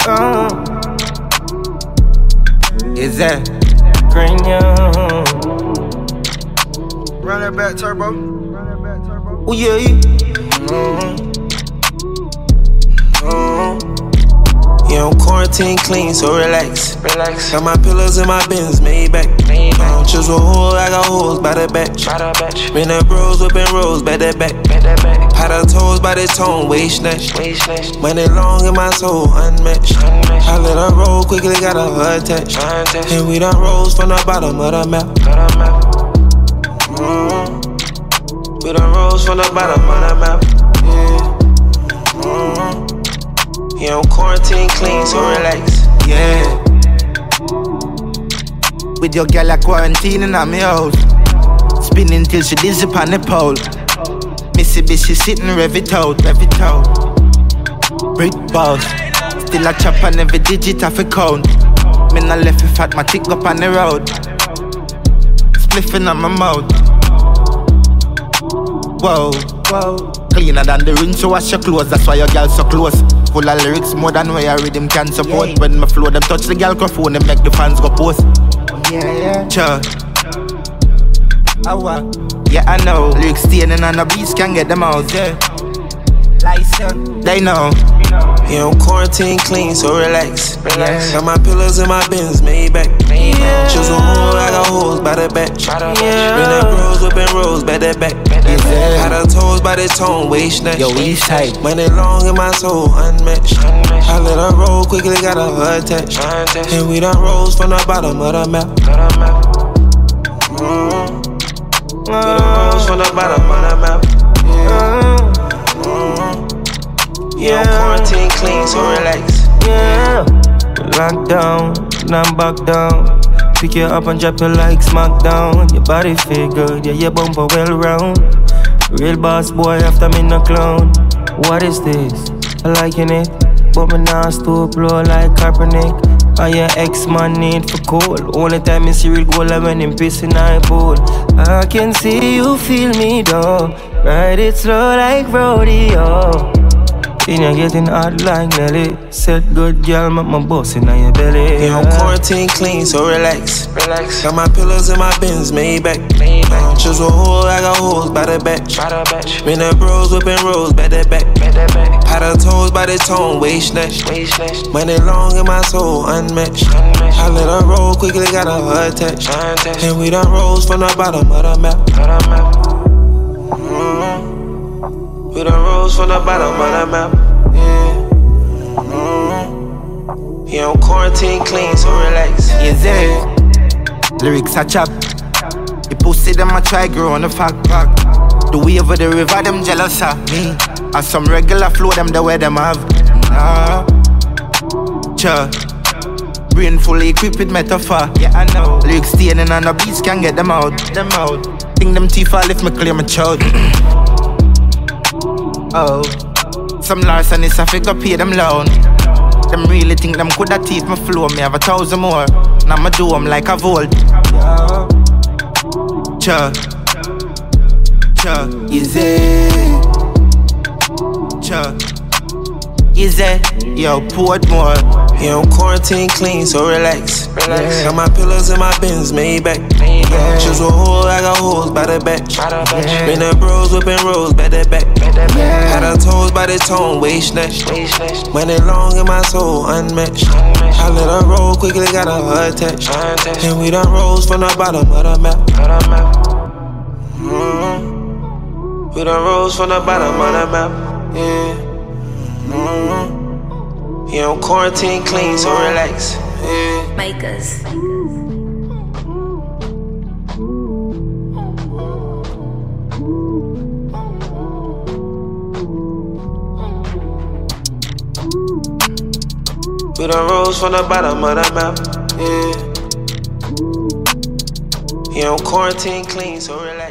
Is that Cranium? Run that back, turbo. Oh yeah. Yeah, I'm quarantine clean, so relax. Got my pillows in my bins, made back. Just a hole, I got holes by the back. Been the bros, whipping rolls, back that back. Had her toes by the tone, waist snatch. Money long in my soul, unmatched. I let her roll, quickly got her attached. And we done rose from the bottom of the map. We done rose from the bottom of the map. Yeah, I'm quarantine clean, so relax. Yeah. With your girl a quarantine in my house, spinning till she dizzy on the pole. Missy bitch, she sitting rev it out. Brick balls, still a chop on every digit of a count. Me not left it fat, my tick up on the road. Spliffing on my mouth. Whoa, cleaner than the rinse, so wash your clothes. That's why your girl so close. Full of lyrics, more than where your rhythm can support. Yeah. When my flow, them touch the girl microphone and make the fans go post. Yeah. Sure. Yeah, I know. Lyrics staining on the beats can get them out. Yeah. They know. Yeah, I'm quarantine clean, so relax. Got my pillows in my bins, made back. Just a hole, I got holes by the back. Been the bros, whipping rolls, back that back. Had her toes by the tone, waist snatch. Yo, east side. Money long in my soul, unmatched. I let her roll, quickly got her attached. And we done rose from the bottom of the map. We done rose from the bottom of the map. Yeah, I'm quarantine clean, so relax. Yeah. Lockdown, and I'm back down. Pick you up and drop you like SmackDown. Your body feel good, yeah, your bumper well round. Real boss boy after me no clown. What is this? I liking it, but me now still blow like Kaepernick. And your ex-man need for cold. Only time me see real goal I when him pissing I pool. I can see you feel me though. Ride it slow like rodeo. In you getting hot like Nelly. Said good girl, make my boss in your belly. Yeah, I'm quarantine clean, so relax. Got my pillows in my bins, made back. Just a hole, I got holes by the back. Been the bros, whipping rolls, back that back. Had her toes by the tone, waist snatch. Money long in my soul, unmatched. I let her roll, quickly got her attached. And we done rose from the bottom of the map. We done rose from the bottom of the map. Yeah, I'm quarantine clean, so relax. Is it? Lyrics a chop. The pussy them a try grow on the fact. The way over the river them jealous of me. And some regular flow them the way them have. Brain fully equipped with metaphor. Yeah, I know. Lyrics staining on the beats can get them out. Think them teeth fall if me clear my child. Oh, some larcenists I figure pay them loan. Them really think them coulda teeth my flow. Me have 1,000 more. Now me do them like a volt. Easy. Yo, poured more. Yeah, I'm quarantine clean, so relax. Got my pillows in my bins, made back. Just a hole, I got holes by the back. Been the bros, whipping rolls, back that back. Had her toes by the tone, waist snatch. Money long in my soul, unmatched. I let her roll, quickly got her attached. And we done rose from the bottom of the map. We done rose from the bottom of the map. Yeah, I'm quarantine clean, so relax. Makers. We done rose from the bottom of the map. Yeah, I'm quarantine clean, so relax.